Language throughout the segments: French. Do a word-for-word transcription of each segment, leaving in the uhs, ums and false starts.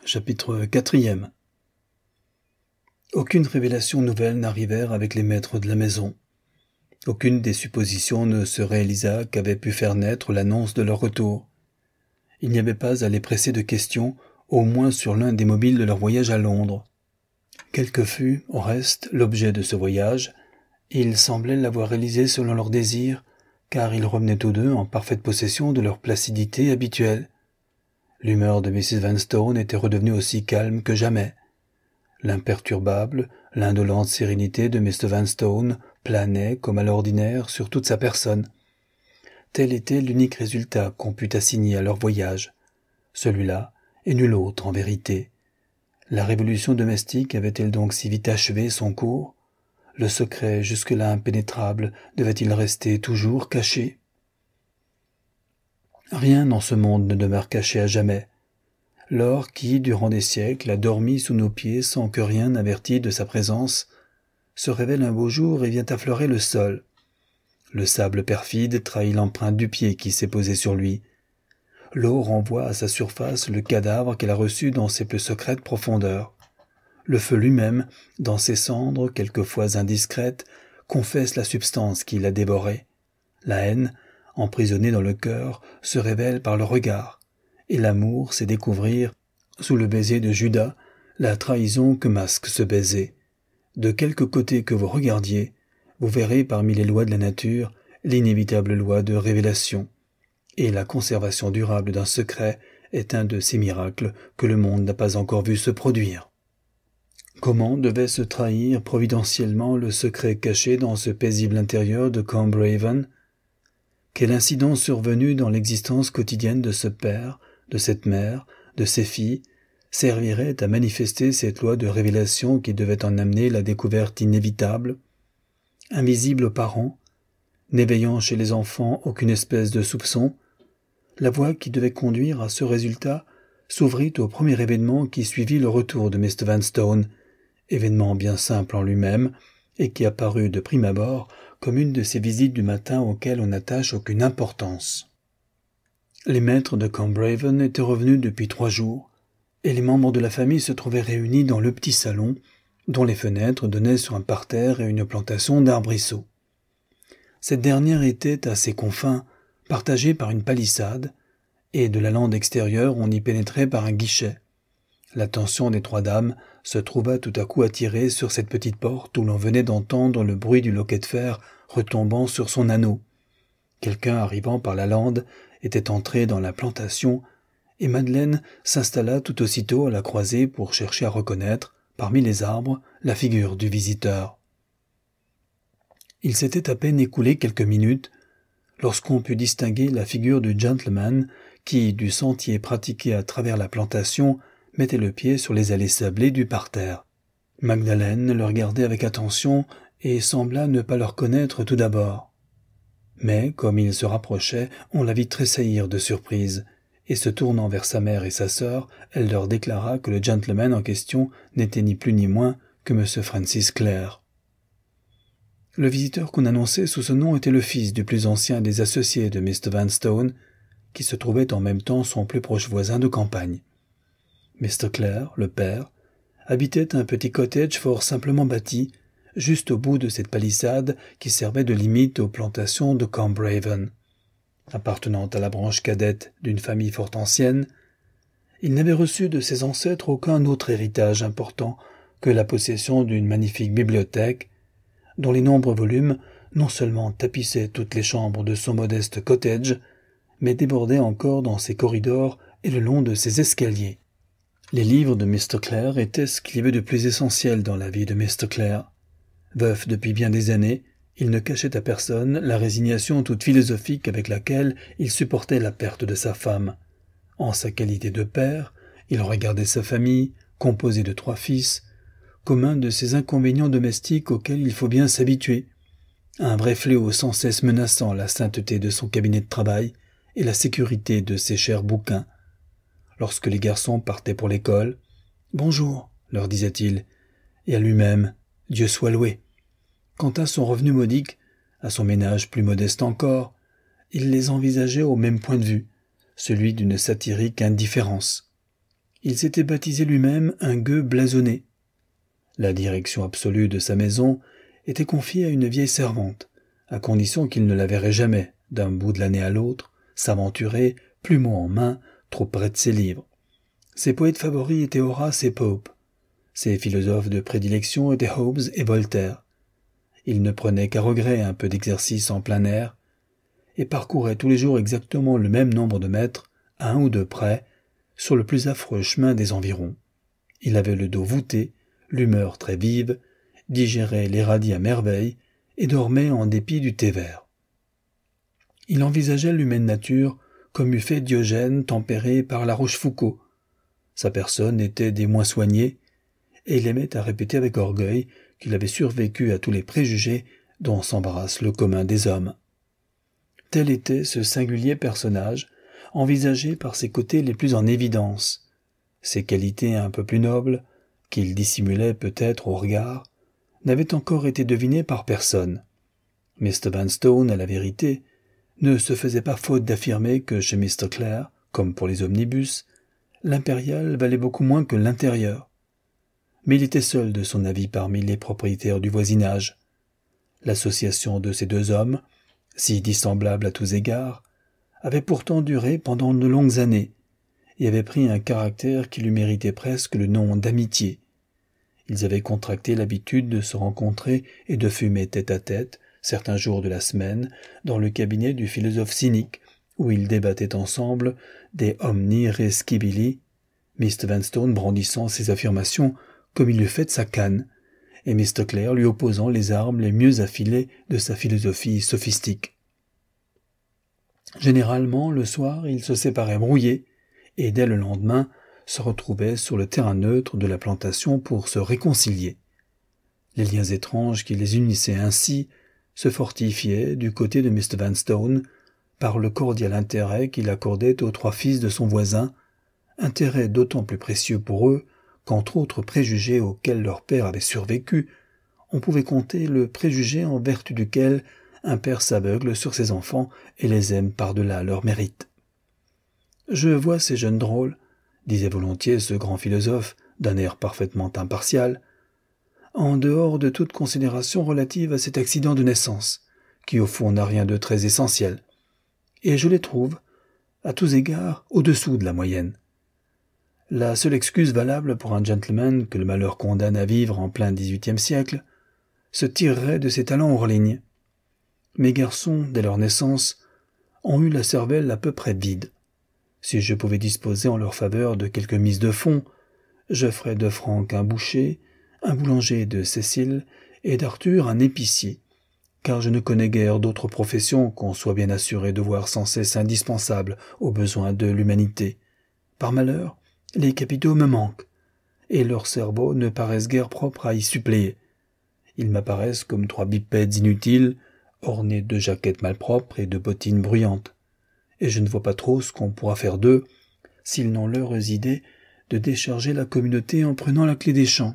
Chapitre quatrième. Aucune révélation nouvelle n'arrivèrent avec les maîtres de la maison. Aucune des suppositions ne se réalisa qu'avait pu faire naître l'annonce de leur retour. Il n'y avait pas à les presser de questions, au moins sur l'un des mobiles de leur voyage à Londres. Quel que fût, au reste, l'objet de ce voyage, ils semblaient l'avoir réalisé selon leurs désirs, car ils revenaient tous deux en parfaite possession de leur placidité habituelle. L'humeur de missus Vanstone était redevenue aussi calme que jamais. L'imperturbable, l'indolente sérénité de mister Vanstone planait, comme à l'ordinaire, sur toute sa personne. Tel était l'unique résultat qu'on put assigner à leur voyage. Celui-là, et nul autre en vérité. La révolution domestique avait-elle donc si vite achevé son cours? Le secret, jusque-là impénétrable, devait-il rester toujours caché? Rien dans ce monde ne demeure caché à jamais. L'or qui, durant des siècles, a dormi sous nos pieds sans que rien n'avertît de sa présence, se révèle un beau jour et vient affleurer le sol. Le sable perfide trahit l'empreinte du pied qui s'est posé sur lui. L'eau renvoie à sa surface le cadavre qu'elle a reçu dans ses plus secrètes profondeurs. Le feu lui-même, dans ses cendres, quelquefois indiscrètes, confesse la substance qui l'a dévoré. La haine, emprisonnée dans le cœur, se révèle par le regard, et l'amour sait découvrir, sous le baiser de Judas, la trahison que masque ce baiser. De quelque côté que vous regardiez, vous verrez parmi les lois de la nature l'inévitable loi de révélation, et la conservation durable d'un secret est un de ces miracles que le monde n'a pas encore vu se produire. Comment devait se trahir providentiellement le secret caché dans ce paisible intérieur de Combe Raven? Quel incident survenu dans l'existence quotidienne de ce père, de cette mère, de ces filles, servirait à manifester cette loi de révélation qui devait en amener la découverte inévitable? Invisible aux parents, n'éveillant chez les enfants aucune espèce de soupçon, la voie qui devait conduire à ce résultat s'ouvrit au premier événement qui suivit le retour de mister Vanstone, événement bien simple en lui-même, et qui apparut de prime abord comme une de ces visites du matin auxquelles on n'attache aucune importance. Les maîtres de Combe Raven étaient revenus depuis trois jours, et les membres de la famille se trouvaient réunis dans le petit salon, dont les fenêtres donnaient sur un parterre et une plantation d'arbrisseaux. Cette dernière était, à ses confins, partagée par une palissade, et de la lande extérieure on y pénétrait par un guichet. L'attention des trois dames se trouva tout à coup attirée sur cette petite porte où l'on venait d'entendre le bruit du loquet de fer retombant sur son anneau. Quelqu'un arrivant par la lande était entré dans la plantation, et Madeleine s'installa tout aussitôt à la croisée pour chercher à reconnaître, parmi les arbres, la figure du visiteur. Il s'était à peine écoulé quelques minutes lorsqu'on put distinguer la figure du gentleman qui, du sentier pratiqué à travers la plantation, mettait le pied sur les allées sablées du parterre. Magdalene le regardait avec attention et sembla ne pas le reconnaître tout d'abord. Mais, comme il se rapprochait, on la vit tressaillir de surprise, et se tournant vers sa mère et sa sœur, elle leur déclara que le gentleman en question n'était ni plus ni moins que M. Francis Clare. Le visiteur qu'on annonçait sous ce nom était le fils du plus ancien des associés de mister Vanstone, qui se trouvait en même temps son plus proche voisin de campagne. mister Clare, le père, habitait un petit cottage fort simplement bâti, juste au bout de cette palissade qui servait de limite aux plantations de Combe Raven. Appartenant à la branche cadette d'une famille fort ancienne, il n'avait reçu de ses ancêtres aucun autre héritage important que la possession d'une magnifique bibliothèque, dont les nombreux volumes non seulement tapissaient toutes les chambres de son modeste cottage, mais débordaient encore dans ses corridors et le long de ses escaliers. Les livres de mister Clare étaient ce qu'il y avait de plus essentiel dans la vie de mister Clare. Veuf depuis bien des années, il ne cachait à personne la résignation toute philosophique avec laquelle il supportait la perte de sa femme. En sa qualité de père, il regardait sa famille, composée de trois fils, comme un de ces inconvénients domestiques auxquels il faut bien s'habituer, un vrai fléau sans cesse menaçant la sainteté de son cabinet de travail et la sécurité de ses chers bouquins. Lorsque les garçons partaient pour l'école, « Bonjour », leur disait-il, et à lui-même, « Dieu soit loué ». Quant à son revenu modique, à son ménage plus modeste encore, il les envisageait au même point de vue, celui d'une satirique indifférence. Il s'était baptisé lui-même un gueux blasonné. La direction absolue de sa maison était confiée à une vieille servante, à condition qu'il ne la verrait jamais, d'un bout de l'année à l'autre, s'aventurer, plumeau en main, trop près de ses livres. Ses poètes favoris étaient Horace et Pope. Ses philosophes de prédilection étaient Hobbes et Voltaire. Il ne prenait qu'à regret un peu d'exercice en plein air, et parcourait tous les jours exactement le même nombre de mètres, à un ou deux près, sur le plus affreux chemin des environs. Il avait le dos voûté, l'humeur très vive, digérait les radis à merveille, et dormait en dépit du thé vert. Il envisageait l'humaine nature comme eût fait Diogène tempéré par la Rochefoucauld. Sa personne était des moins soignées, et il aimait à répéter avec orgueil qu'il avait survécu à tous les préjugés dont s'embarrasse le commun des hommes. Tel était ce singulier personnage, envisagé par ses côtés les plus en évidence. Ses qualités un peu plus nobles, qu'il dissimulait peut-être au regard, n'avaient encore été devinées par personne. mister Vanstone, à la vérité, ne se faisait pas faute d'affirmer que chez mister Clare, comme pour les omnibus, l'impérial valait beaucoup moins que l'intérieur. Mais il était seul de son avis parmi les propriétaires du voisinage. L'association de ces deux hommes, si dissemblables à tous égards, avait pourtant duré pendant de longues années, et avait pris un caractère qui lui méritait presque le nom d'amitié. Ils avaient contracté l'habitude de se rencontrer et de fumer tête à tête, certains jours de la semaine, dans le cabinet du philosophe cynique, où ils débattaient ensemble des omni rescibili, mister Vanstone brandissant ses affirmations comme il eût fait de sa canne, et mister Clare lui opposant les armes les mieux affilées de sa philosophie sophistique. Généralement, le soir, ils se séparaient brouillés, et dès le lendemain, se retrouvaient sur le terrain neutre de la plantation pour se réconcilier. Les liens étranges qui les unissaient ainsi se fortifiaient du côté de mister Vanstone par le cordial intérêt qu'il accordait aux trois fils de son voisin, intérêt d'autant plus précieux pour eux qu'entre autres préjugés auxquels leur père avait survécu, on pouvait compter le préjugé en vertu duquel un père s'aveugle sur ses enfants et les aime par-delà leur mérite. « Je vois ces jeunes drôles, » disait volontiers ce grand philosophe, d'un air parfaitement impartial, en dehors de toute considération relative à cet accident de naissance, qui au fond n'a rien de très essentiel, et je les trouve, à tous égards, au-dessous de la moyenne. La seule excuse valable pour un gentleman que le malheur condamne à vivre en plein dix-huitième siècle se tirerait de ses talents hors ligne. Mes garçons, dès leur naissance, ont eu la cervelle à peu près vide. Si je pouvais disposer en leur faveur de quelques mises de fonds, je ferais de Franck un boucher, un boulanger de Cécile et d'Arthur un épicier, car je ne connais guère d'autres professions qu'on soit bien assuré de voir sans cesse indispensables aux besoins de l'humanité. Par malheur, les capitaux me manquent, et leurs cerveaux ne paraissent guère propres à y suppléer. Ils m'apparaissent comme trois bipèdes inutiles, ornés de jaquettes malpropres et de bottines bruyantes, et je ne vois pas trop ce qu'on pourra faire d'eux s'ils n'ont l'heureuse idée de décharger la communauté en prenant la clé des champs.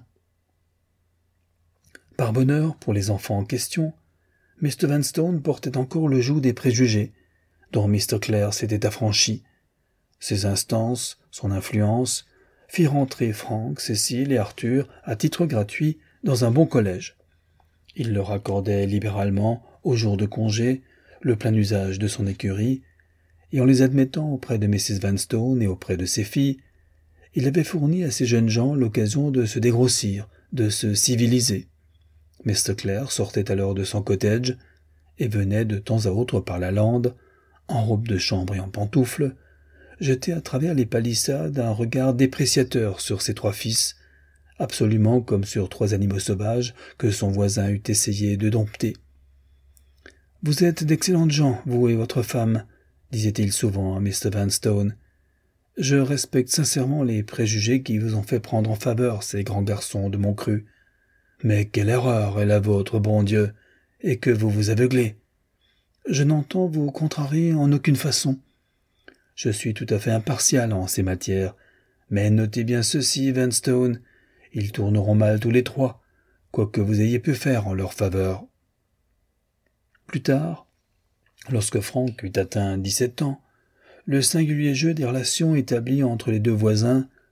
Par bonheur, pour les enfants en question, mister Vanstone portait encore le joug des préjugés, dont mister Clare s'était affranchi. Ses instances, son influence, firent entrer Franck, Cécile et Arthur à titre gratuit dans un bon collège. Il leur accordait libéralement, aux jours de congé, le plein usage de son écurie, et en les admettant auprès de missus Vanstone et auprès de ses filles, il avait fourni à ces jeunes gens l'occasion de se dégrossir, de se civiliser. mister Clare sortait alors de son cottage et venait de temps à autre par la lande, en robe de chambre et en pantoufles, jeter à travers les palissades un regard dépréciateur sur ses trois fils, absolument comme sur trois animaux sauvages que son voisin eût essayé de dompter. « Vous êtes d'excellentes gens, vous et votre femme, » disait-il souvent à mister Vanstone. « Je respecte sincèrement les préjugés qui vous ont fait prendre en faveur ces grands garçons de mon cru. Mais quelle erreur est la vôtre, bon Dieu, et que vous vous aveuglez. Je n'entends vous contrarier en aucune façon. Je suis tout à fait impartial en ces matières, mais notez bien ceci, Vanstone, ils tourneront mal tous les trois, quoi que vous ayez pu faire en leur faveur. » Plus tard, lorsque Franck eut atteint dix-sept ans, le singulier jeu des relations établies entre les deux voisins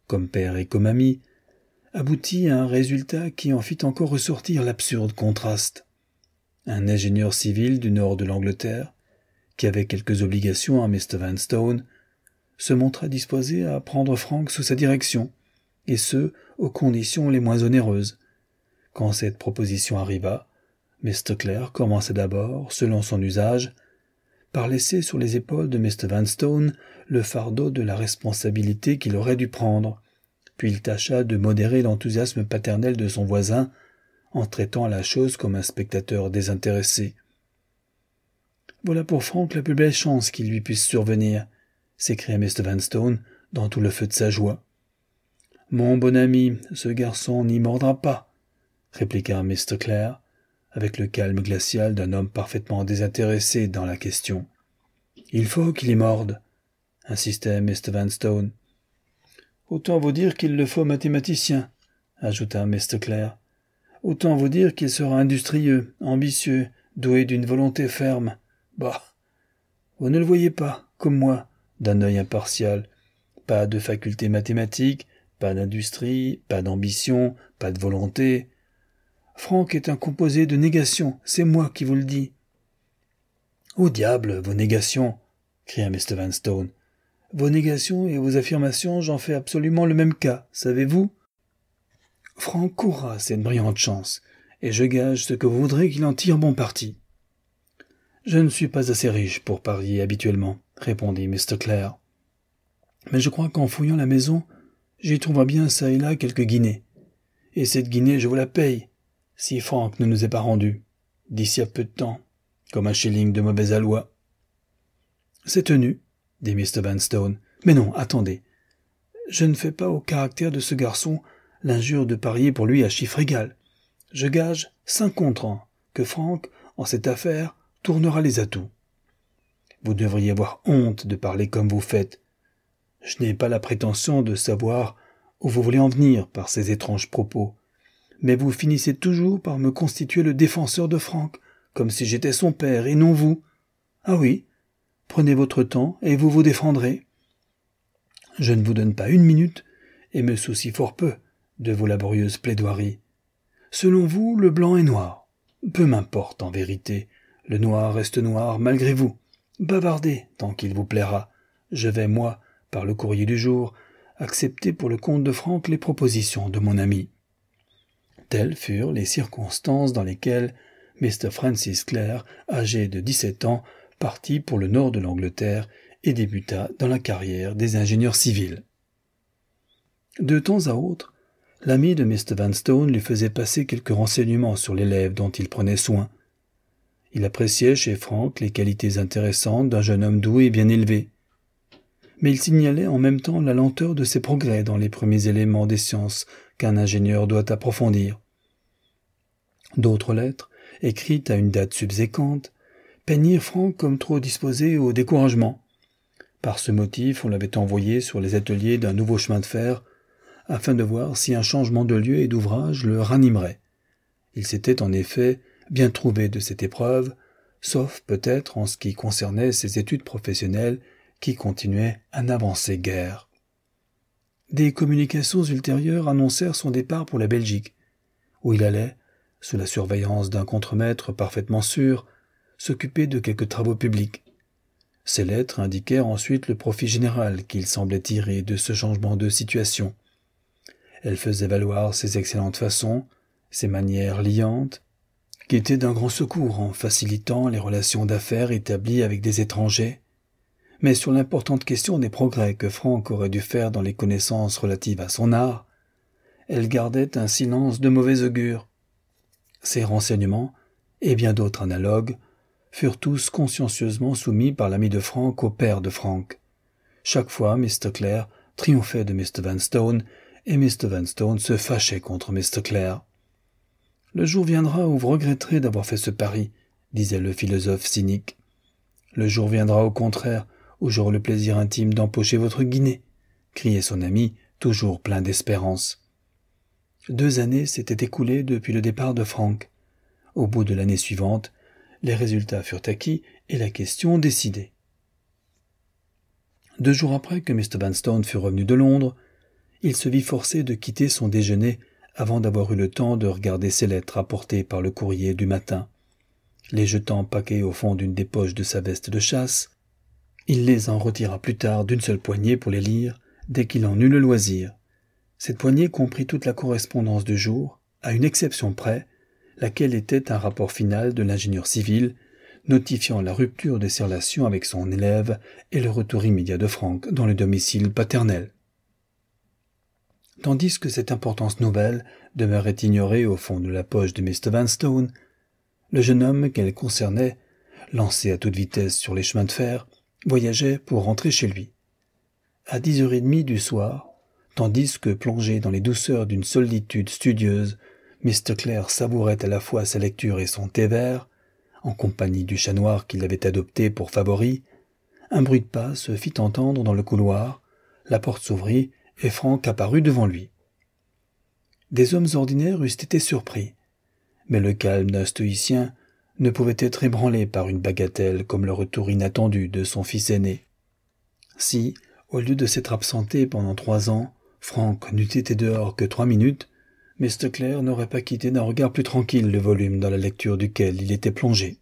comme père et comme ami, aboutit à un résultat qui en fit encore ressortir l'absurde contraste. Un ingénieur civil du nord de l'Angleterre, qui avait quelques obligations à mister Vanstone, se montra disposé à prendre Frank sous sa direction, et ce, aux conditions les moins onéreuses. Quand cette proposition arriva, mister Clare commença d'abord, selon son usage, par laisser sur les épaules de mister Vanstone le fardeau de la responsabilité qu'il aurait dû prendre, puis il tâcha de modérer l'enthousiasme paternel de son voisin, en traitant la chose comme un spectateur désintéressé. « Voilà pour Frank la plus belle chance qui lui puisse survenir », s'écria mister Vanstone dans tout le feu de sa joie. « Mon bon ami, ce garçon n'y mordra pas, » répliqua mister Clare, avec le calme glacial d'un homme parfaitement désintéressé dans la question. « Il faut qu'il y morde, » insistait mister Vanstone. « Autant vous dire qu'il le faut mathématicien, » ajouta mister Clare. « Autant vous dire qu'il sera industrieux, ambitieux, doué d'une volonté ferme. Bah, vous ne le voyez pas, comme moi, d'un œil impartial. Pas de faculté mathématique, pas d'industrie, pas d'ambition, pas de volonté. Frank est un composé de négations, c'est moi qui vous le dis. »« Au diable, vos négations !» cria mister Vanstone. « Vos négations et vos affirmations, j'en fais absolument le même cas, savez-vous ? Frank courra cette brillante chance, et je gage ce que vous voudrez qu'il en tire bon parti. »« Je ne suis pas assez riche pour parier habituellement, » répondit mister Clare. « Mais je crois qu'en fouillant la maison, j'y trouverai bien çà et là quelques guinées. Et cette guinée, je vous la paye, si Frank ne nous est pas rendu, d'ici à peu de temps, comme un shilling de mauvaise aloi. »« C'est tenu, » dit mister Vanstone. « Mais non, attendez. Je ne fais pas au caractère de ce garçon l'injure de parier pour lui à chiffre égal. Je gage cinq contre un que Frank, en cette affaire, tournera les atouts. Vous devriez avoir honte de parler comme vous faites. Je n'ai pas la prétention de savoir où vous voulez en venir par ces étranges propos, mais vous finissez toujours par me constituer le défenseur de Frank, comme si j'étais son père et non vous. Ah oui, prenez votre temps et vous vous défendrez. Je ne vous donne pas une minute et me soucie fort peu de vos laborieuses plaidoiries. Selon vous, le blanc est noir. Peu m'importe en vérité, le noir reste noir malgré vous. Bavardez tant qu'il vous plaira. Je vais, moi, par le courrier du jour, accepter pour le compte de Frank les propositions de mon ami. » Telles furent les circonstances dans lesquelles mister Francis Clare, âgé de dix-sept ans, partit pour le nord de l'Angleterre et débuta dans la carrière des ingénieurs civils. De temps à autre, l'ami de mister Vanstone lui faisait passer quelques renseignements sur l'élève dont il prenait soin. Il appréciait chez Frank les qualités intéressantes d'un jeune homme doué et bien élevé. Mais il signalait en même temps la lenteur de ses progrès dans les premiers éléments des sciences qu'un ingénieur doit approfondir. D'autres lettres, écrites à une date subséquente, peignirent Frank comme trop disposé au découragement. Par ce motif, on l'avait envoyé sur les ateliers d'un nouveau chemin de fer, afin de voir si un changement de lieu et d'ouvrage le ranimerait. Il s'était en effet bien trouvé de cette épreuve, sauf peut-être en ce qui concernait ses études professionnelles qui continuaient à n'avancer guère. Des communications ultérieures annoncèrent son départ pour la Belgique, où il allait, sous la surveillance d'un contremaître parfaitement sûr, s'occuper de quelques travaux publics. Ces lettres indiquèrent ensuite le profit général qu'il semblait tirer de ce changement de situation. Elles faisaient valoir ses excellentes façons, ses manières liantes, qui étaient d'un grand secours en facilitant les relations d'affaires établies avec des étrangers, mais sur l'importante question des progrès que Frank aurait dû faire dans les connaissances relatives à son art, elle gardait un silence de mauvais augure. Ces renseignements, et bien d'autres analogues, furent tous consciencieusement soumis par l'ami de Frank au père de Frank. Chaque fois, mister Clare triomphait de mister Vanstone, et mister Vanstone se fâchait contre mister Clare. « Le jour viendra où vous regretterez d'avoir fait ce pari, » disait le philosophe cynique. « Le jour viendra au contraire où j'aurai le plaisir intime d'empocher votre guinée, » criait son ami, toujours plein d'espérance. Deux années s'étaient écoulées depuis le départ de Frank. Au bout de l'année suivante, les résultats furent acquis et la question décidée. Deux jours après que mister Vanstone fut revenu de Londres, il se vit forcé de quitter son déjeuner avant d'avoir eu le temps de regarder ses lettres apportées par le courrier du matin. Les jetant paquets au fond d'une des poches de sa veste de chasse, il les en retira plus tard d'une seule poignée pour les lire dès qu'il en eut le loisir. Cette poignée comprit toute la correspondance du jour, à une exception près, laquelle était un rapport final de l'ingénieur civil, notifiant la rupture de ses relations avec son élève et le retour immédiat de Frank dans le domicile paternel. Tandis que cette importance nouvelle demeurait ignorée au fond de la poche de mister Vanstone, le jeune homme qu'elle concernait, lancé à toute vitesse sur les chemins de fer, voyageait pour rentrer chez lui. À dix heures trente du soir, tandis que, plongé dans les douceurs d'une solitude studieuse, mister Clare savourait à la fois sa lecture et son thé vert, en compagnie du chat noir qu'il avait adopté pour favori, un bruit de pas se fit entendre dans le couloir, la porte s'ouvrit et Frank apparut devant lui. Des hommes ordinaires eussent été surpris, mais le calme d'un stoïcien ne pouvait être ébranlé par une bagatelle comme le retour inattendu de son fils aîné. Si, au lieu de s'être absenté pendant trois ans, Frank n'eût été dehors que trois minutes, mister Clare n'aurait pas quitté d'un regard plus tranquille le volume dans la lecture duquel il était plongé.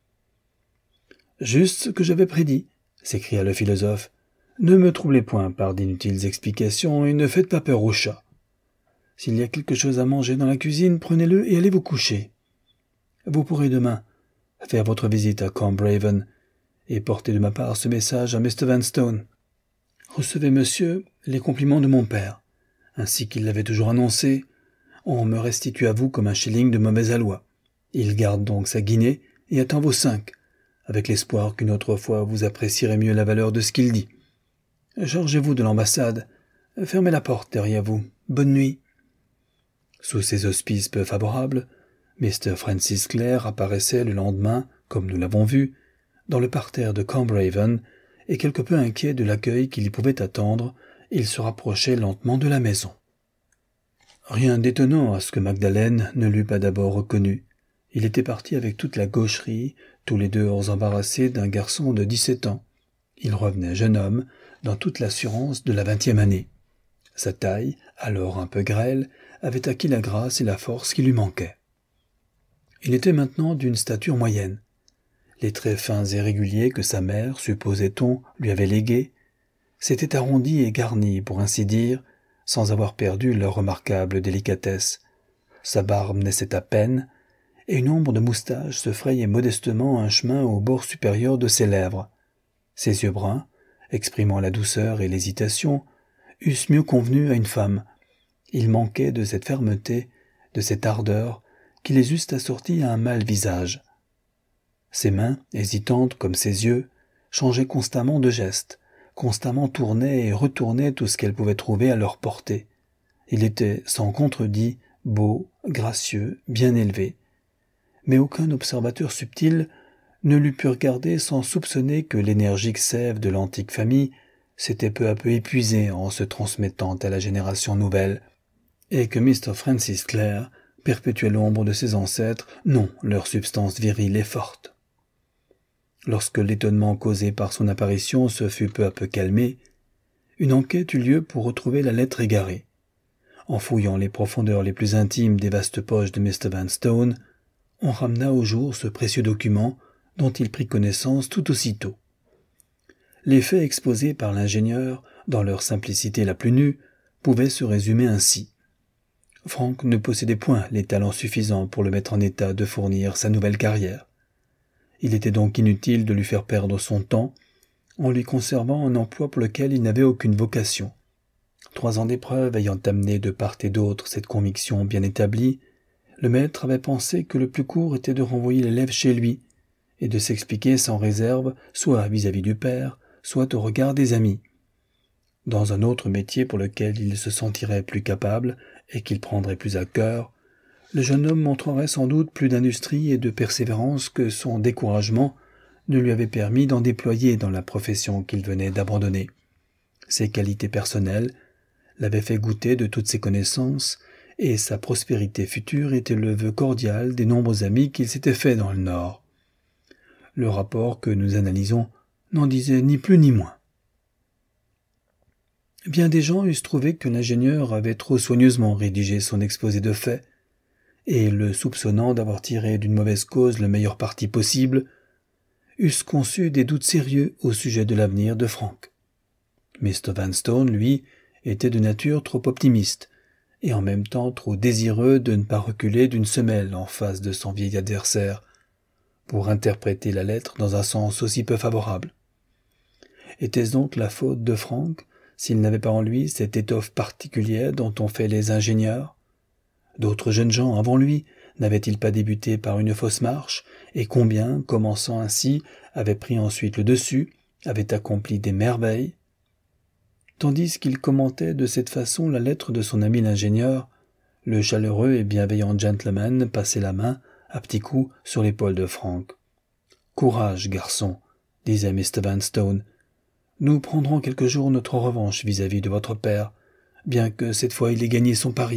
« Juste ce que j'avais prédit, » s'écria le philosophe. « Ne me troublez point par d'inutiles explications et ne faites pas peur au chat. S'il y a quelque chose à manger dans la cuisine, prenez-le et allez vous coucher. Vous pourrez demain faire votre visite à Combe Raven et porter de ma part ce message à mister Vanstone. Recevez, monsieur, les compliments de mon père. Ainsi qu'il l'avait toujours annoncé, on me restitue à vous comme un shilling de mauvaise aloi. Il garde donc sa guinée et attend vos cinq, avec l'espoir qu'une autre fois vous apprécierez mieux la valeur de ce qu'il dit. Chargez-vous de l'ambassade. Fermez la porte derrière vous. Bonne nuit. » Sous ces auspices peu favorables, mister Francis Clare apparaissait le lendemain, comme nous l'avons vu, dans le parterre de Combe Raven, et quelque peu inquiet de l'accueil qu'il y pouvait attendre, il se rapprochait lentement de la maison. Rien d'étonnant à ce que Magdalene ne l'eût pas d'abord reconnu. Il était parti avec toute la gaucherie, tous les deux embarrassés d'un garçon de dix-sept ans. Il revenait jeune homme, dans toute l'assurance de la vingtième année. Sa taille, alors un peu grêle, avait acquis la grâce et la force qui lui manquaient. Il était maintenant d'une stature moyenne. Les traits fins et réguliers que sa mère, supposait-on, lui avait légués, s'étaient arrondis et garnis, pour ainsi dire, sans avoir perdu leur remarquable délicatesse. Sa barbe naissait à peine, et une ombre de moustache se frayait modestement un chemin au bord supérieur de ses lèvres. Ses yeux bruns, exprimant la douceur et l'hésitation, eussent mieux convenu à une femme. Il manquait de cette fermeté, de cette ardeur, qui les eussent assortis à un mâle visage. Ses mains, hésitantes comme ses yeux, changeaient constamment de geste, constamment tournaient et retournaient tout ce qu'elles pouvaient trouver à leur portée. Il était, sans contredit, beau, gracieux, bien élevé. Mais aucun observateur subtil ne l'eût pu regarder sans soupçonner que l'énergique sève de l'antique famille s'était peu à peu épuisée en se transmettant à la génération nouvelle, et que mister Francis Clare perpétuait l'ombre de ses ancêtres, non leur substance virile et forte. Lorsque l'étonnement causé par son apparition se fut peu à peu calmé, une enquête eut lieu pour retrouver la lettre égarée. En fouillant les profondeurs les plus intimes des vastes poches de mister Vanstone, on ramena au jour ce précieux document dont il prit connaissance tout aussitôt. Les faits exposés par l'ingénieur, dans leur simplicité la plus nue, pouvaient se résumer ainsi. Frank ne possédait point les talents suffisants pour le mettre en état de fournir sa nouvelle carrière. Il était donc inutile de lui faire perdre son temps en lui conservant un emploi pour lequel il n'avait aucune vocation. Trois ans d'épreuve ayant amené de part et d'autre cette conviction bien établie, le maître avait pensé que le plus court était de renvoyer l'élève chez lui et de s'expliquer sans réserve soit vis-à-vis du père, soit au regard des amis. Dans un autre métier pour lequel il se sentirait plus capable et qu'il prendrait plus à cœur, le jeune homme montrerait sans doute plus d'industrie et de persévérance que son découragement ne lui avait permis d'en déployer dans la profession qu'il venait d'abandonner. Ses qualités personnelles l'avaient fait goûter de toutes ses connaissances, et sa prospérité future était le vœu cordial des nombreux amis qu'il s'était faits dans le Nord. Le rapport que nous analysons n'en disait ni plus ni moins. Bien des gens eussent trouvé que l'ingénieur avait trop soigneusement rédigé son exposé de faits, et, le soupçonnant d'avoir tiré d'une mauvaise cause le meilleur parti possible, eussent conçu des doutes sérieux au sujet de l'avenir de Frank. mister Vanstone, lui, était de nature trop optimiste, et en même temps trop désireux de ne pas reculer d'une semelle en face de son vieil adversaire, pour interpréter la lettre dans un sens aussi peu favorable. Était-ce donc la faute de Frank, s'il n'avait pas en lui cette étoffe particulière dont on fait les ingénieurs? D'autres jeunes gens avant lui n'avaient-ils pas débuté par une fausse marche, et combien, commençant ainsi, avaient pris ensuite le dessus, avaient accompli des merveilles? Tandis qu'il commentait de cette façon la lettre de son ami l'ingénieur, le chaleureux et bienveillant gentleman passait la main, à petits coups, sur l'épaule de Frank. « Courage, garçon, disait mister Vanstone. Nous prendrons quelque jour notre revanche vis-à-vis de votre père, bien que cette fois il ait gagné son pari. »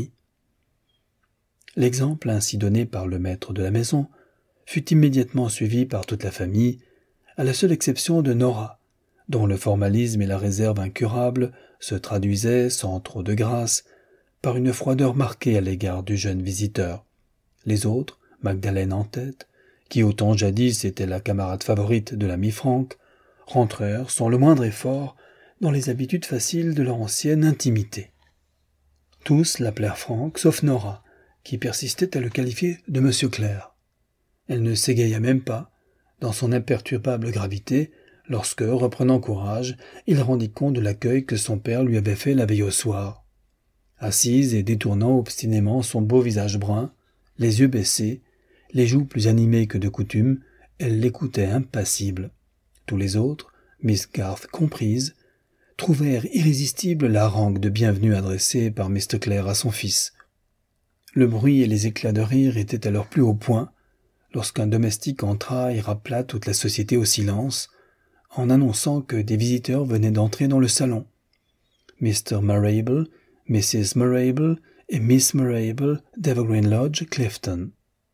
L'exemple ainsi donné par le maître de la maison fut immédiatement suivi par toute la famille, à la seule exception de Nora, dont le formalisme et la réserve incurable se traduisaient, sans trop de grâce, par une froideur marquée à l'égard du jeune visiteur. Les autres, Magdalene en tête, qui autant jadis était la camarade favorite de l'ami Frank, rentrèrent sans le moindre effort dans les habitudes faciles de leur ancienne intimité. Tous l'appelèrent Frank, sauf Nora, qui persistait à le qualifier de Monsieur Clair. Elle ne s'égaya même pas, dans son imperturbable gravité, lorsque, reprenant courage, il rendit compte de l'accueil que son père lui avait fait la veille au soir. Assise et détournant obstinément son beau visage brun, les yeux baissés, les joues plus animées que de coutume, elle l'écoutait impassible. Tous les autres, Miss Garth comprise, trouvèrent irrésistible la harangue de bienvenue adressée par mister Clair à son fils. Le bruit et les éclats de rire étaient à leur plus haut point, lorsqu'un domestique entra et rappela toute la société au silence, en annonçant que des visiteurs venaient d'entrer dans le salon. mister Marrable, missus Marrable et Miss Marrable d'Evergreen Lodge, Clifton.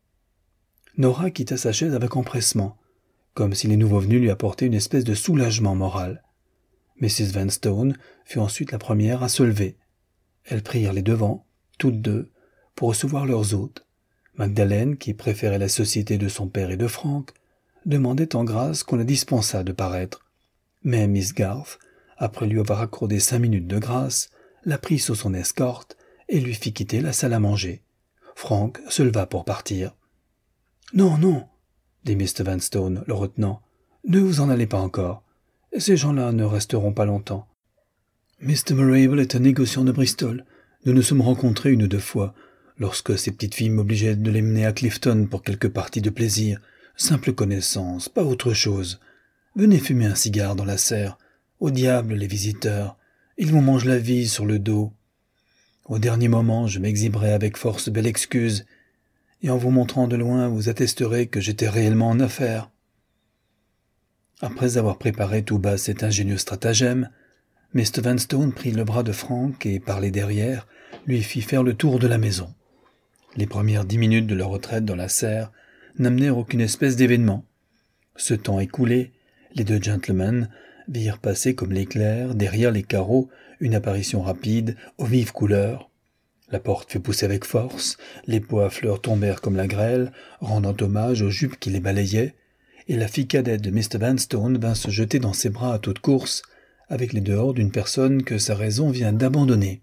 Nora quitta sa chaise avec empressement, comme si les nouveaux venus lui apportaient une espèce de soulagement moral. missus Vanstone fut ensuite la première à se lever. Elles prirent les devants, toutes deux, pour recevoir leurs hôtes. Magdalene, qui préférait la société de son père et de Frank, demandait en grâce qu'on la dispensât de paraître. Mais Miss Garth, après lui avoir accordé cinq minutes de grâce, la prit sous son escorte et lui fit quitter la salle à manger. Frank se leva pour partir. « Non, non, dit mister Vanstone, le retenant, « ne vous en allez pas encore. Ces gens-là ne resteront pas longtemps. mister Marrable est un négociant de Bristol. Nous nous sommes rencontrés une ou deux fois, lorsque ces petites filles m'obligeaient de les mener à Clifton pour quelques parties de plaisir. Simple connaissance, pas autre chose. Venez fumer un cigare dans la serre. Au diable, les visiteurs. Ils vous mangent la vie sur le dos. Au dernier moment, je m'exhiberai avec force belle excuse, et en vous montrant de loin, vous attesterez que j'étais réellement en affaire. » Après avoir préparé tout bas cet ingénieux stratagème, mister Vanstone prit le bras de Frank et, par les derrière, lui fit faire le tour de la maison. Les premières dix minutes de leur retraite dans la serre n'amenèrent aucune espèce d'événement. Ce temps écoulé, les deux gentlemen virent passer comme l'éclair, derrière les carreaux, une apparition rapide, aux vives couleurs. La porte fut poussée avec force, les pots à fleurs tombèrent comme la grêle, rendant hommage aux jupes qui les balayaient, et la fille cadette de mister Vanstone vint se jeter dans ses bras à toute course, avec les dehors d'une personne que sa raison vient d'abandonner.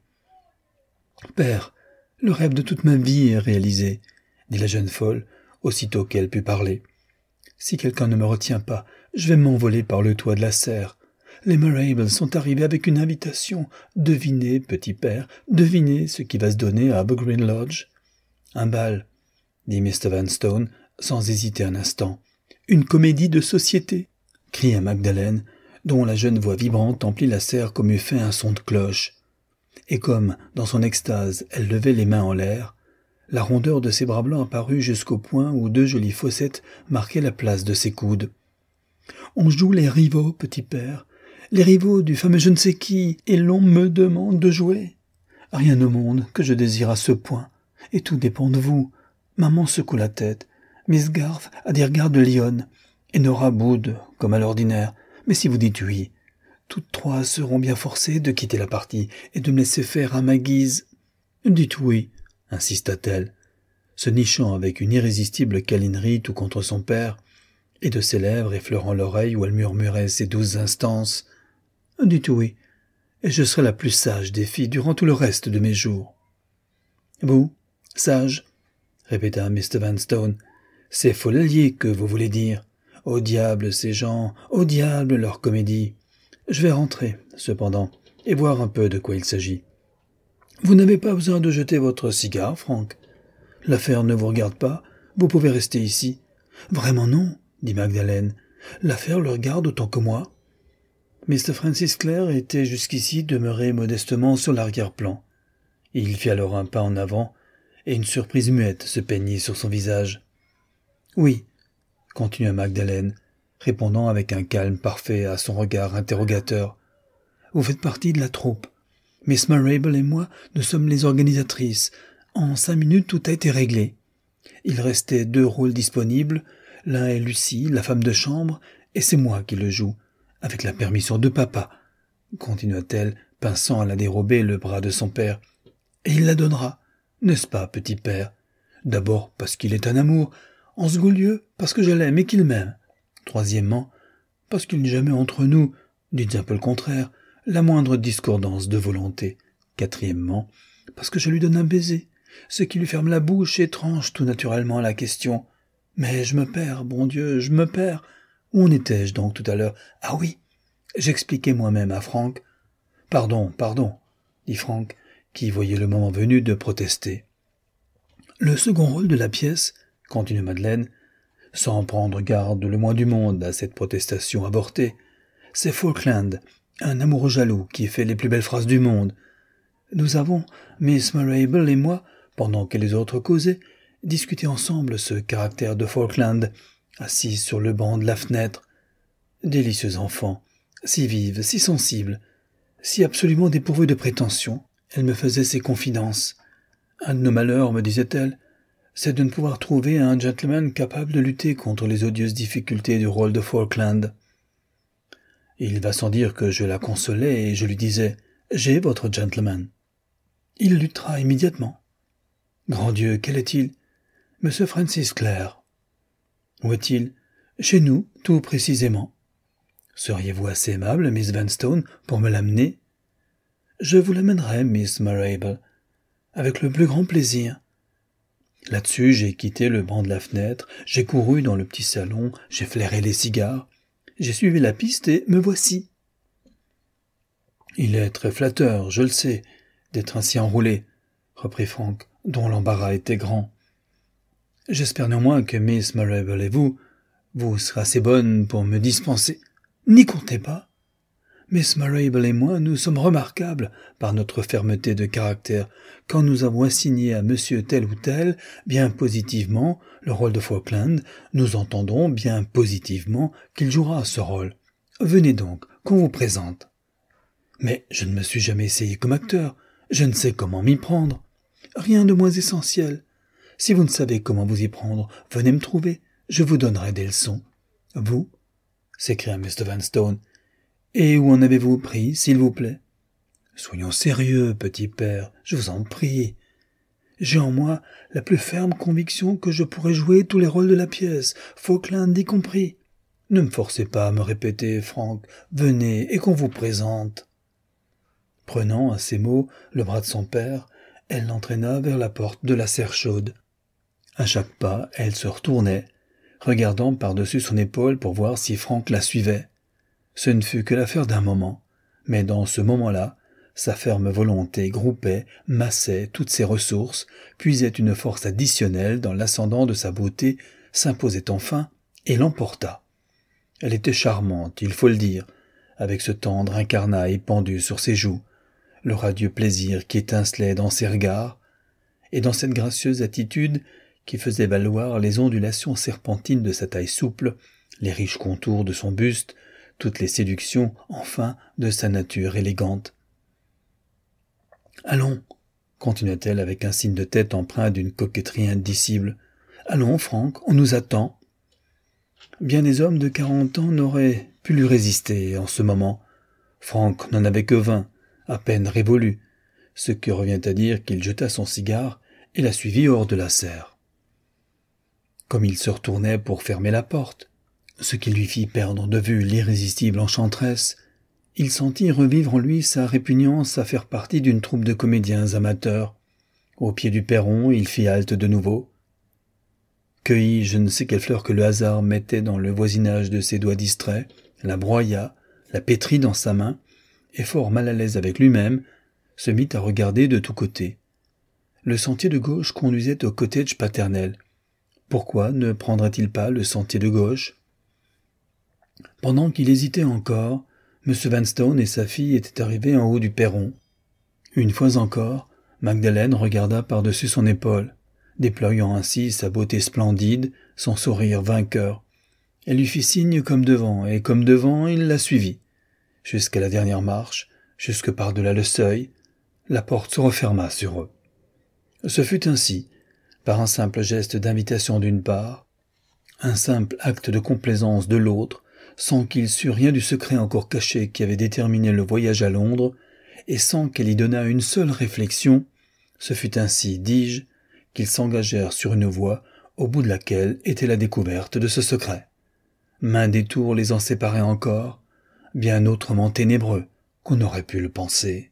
« Père, le rêve de toute ma vie est réalisé, » dit la jeune folle, aussitôt qu'elle put parler. « Si quelqu'un ne me retient pas, je vais m'envoler par le toit de la serre. Les Marrables sont arrivés avec une invitation. Devinez, petit père, devinez ce qui va se donner à Evergreen Lodge. »« Un bal, » dit mister Vanstone, sans hésiter un instant. « Une comédie de société, » cria Magdalene, dont la jeune voix vibrante emplit la serre comme eût fait un son de cloche. Et comme, dans son extase, elle levait les mains en l'air, la rondeur de ses bras blancs apparut jusqu'au point où deux jolies fossettes marquaient la place de ses coudes. « On joue les rivaux, petit père, les rivaux du fameux je ne sais qui, et l'on me demande de jouer. Rien au monde que je désire à ce point, et tout dépend de vous. » Maman secoue la tête. Miss Garth a des regards de lionne, et Nora boude, comme à l'ordinaire. Mais si vous dites oui, Toutes trois seront bien forcées de quitter la partie et de me laisser faire à ma guise. Dites oui, insista-t-elle, se nichant avec une irrésistible câlinerie tout contre son père, et de ses lèvres effleurant l'oreille où elle murmurait ses douces instances. Dites oui, et je serai la plus sage des filles durant tout le reste de mes jours. Vous, sage, répéta mister Vanstone, c'est Folelier que vous voulez dire. Au diable ces gens, au diable leur comédie. Je vais rentrer, cependant, et voir un peu de quoi il s'agit. Vous n'avez pas besoin de jeter votre cigare, Frank. L'affaire ne vous regarde pas, vous pouvez rester ici. Vraiment non, dit Magdalen. L'affaire le regarde autant que moi. mister Francis Clare était jusqu'ici demeuré modestement sur l'arrière-plan. Il fit alors un pas en avant, et une surprise muette se peignit sur son visage. « Oui, » continua Magdalen, répondant avec un calme parfait à son regard interrogateur. « Vous faites partie de la troupe. Miss Marrable et moi, nous sommes les organisatrices. En cinq minutes, tout a été réglé. Il restait deux rôles disponibles. L'un est Lucie, la femme de chambre, et c'est moi qui le joue, avec la permission de papa, » continua-t-elle, pinçant à la dérobée le bras de son père. « Et il la donnera, n'est-ce pas, petit père? D'abord parce qu'il est un amour, en second lieu parce que je l'aime et qu'il m'aime. Troisièmement, parce qu'il n'est jamais entre nous, dites un peu le contraire, la moindre discordance de volonté. Quatrièmement, parce que je lui donne un baiser, ce qui lui ferme la bouche et tranche tout naturellement la question. Mais je me perds, bon Dieu, je me perds. Où en étais-je donc tout à l'heure? Ah oui, j'expliquais moi-même à Frank. Pardon, pardon, dit Frank, qui voyait le moment venu de protester. Le second rôle de la pièce, continua Madeleine, sans prendre garde le moins du monde à cette protestation avortée, c'est Falkland, un amoureux jaloux qui fait les plus belles phrases du monde. Nous avons, Miss Marrable et moi, pendant que les autres causaient, discuté ensemble ce caractère de Falkland, assis sur le banc de la fenêtre. Délicieux enfant, si vive, si sensible, si absolument dépourvue de prétention. Elle me faisait ses confidences. Un de nos malheurs, me disait-elle, c'est de ne pouvoir trouver un gentleman capable de lutter contre les odieuses difficultés du rôle de Falkland. Il va sans dire que je la consolais et je lui disais « J'ai votre gentleman ». Il luttera immédiatement. Grand Dieu, quel est-il? Monsieur Francis Clare. Où est-il? Chez nous, tout précisément. Seriez-vous assez aimable, Miss Vanstone, pour me l'amener? Je vous l'amènerai, Miss Marrable, avec le plus grand plaisir. Là-dessus, j'ai quitté le banc de la fenêtre, j'ai couru dans le petit salon, j'ai flairé les cigares, j'ai suivi la piste et me voici. Il est très flatteur, je le sais, d'être ainsi enroulé, reprit Frank, dont l'embarras était grand. J'espère néanmoins que Miss Marrable et vous, vous serez assez bonne pour me dispenser. N'y comptez pas. Miss Marrable et moi, nous sommes remarquables par notre fermeté de caractère. Quand nous avons assigné à monsieur tel ou tel, bien positivement, le rôle de Falkland, nous entendons bien positivement qu'il jouera ce rôle. Venez donc, qu'on vous présente. Mais je ne me suis jamais essayé comme acteur, je ne sais comment m'y prendre. Rien de moins essentiel. Si vous ne savez comment vous y prendre, venez me trouver, je vous donnerai des leçons. Vous? S'écria mister Vanstone. Et où en avez-vous pris, s'il vous plaît? Soyons sérieux, petit père, je vous en prie. J'ai en moi la plus ferme conviction que je pourrais jouer tous les rôles de la pièce, Falkland y compris. Ne me forcez pas à me répéter, Frank, venez et qu'on vous présente. Prenant à ces mots le bras de son père, elle l'entraîna vers la porte de la serre chaude. À chaque pas, elle se retournait, regardant par-dessus son épaule pour voir si Frank la suivait. Ce ne fut que l'affaire d'un moment, mais dans ce moment-là, sa ferme volonté groupait, massait toutes ses ressources, puisait une force additionnelle dans l'ascendant de sa beauté, s'imposait enfin et l'emporta. Elle était charmante, il faut le dire, avec ce tendre incarnat épandu sur ses joues, le radieux plaisir qui étincelait dans ses regards, et dans cette gracieuse attitude qui faisait valoir les ondulations serpentines de sa taille souple, les riches contours de son buste, toutes les séductions, enfin, de sa nature élégante. « Allons, » continua-t-elle avec un signe de tête empreint d'une coquetterie indicible. « Allons, Frank, on nous attend. » Bien des hommes de quarante ans n'auraient pu lui résister en ce moment. Franck n'en avait que vingt, à peine révolus, ce qui revient à dire qu'il jeta son cigare et la suivit hors de la serre. Comme il se retournait pour fermer la porte, ce qui lui fit perdre de vue l'irrésistible enchanteresse, il sentit revivre en lui sa répugnance à faire partie d'une troupe de comédiens amateurs. Au pied du perron, il fit halte de nouveau, cueillit je ne sais quelle fleur que le hasard mettait dans le voisinage de ses doigts distraits, la broya, la pétrit dans sa main, et fort mal à l'aise avec lui-même, se mit à regarder de tous côtés. Le sentier de gauche conduisait au cottage paternel. Pourquoi ne prendrait-il pas le sentier de gauche? Pendant qu'il hésitait encore, M. Vanstone et sa fille étaient arrivés en haut du perron. Une fois encore, Magdeleine regarda par-dessus son épaule, déployant ainsi sa beauté splendide, son sourire vainqueur. Elle lui fit signe comme devant, et comme devant, il la suivit. Jusqu'à la dernière marche, jusque par-delà le seuil, la porte se referma sur eux. Ce fut ainsi, par un simple geste d'invitation d'une part, un simple acte de complaisance de l'autre, sans qu'il sût rien du secret encore caché qui avait déterminé le voyage à Londres, et sans qu'elle y donnât une seule réflexion, ce fut ainsi, dis-je, qu'ils s'engagèrent sur une voie au bout de laquelle était la découverte de ce secret. Maint détour les en séparait encore, bien autrement ténébreux qu'on n'aurait pu le penser.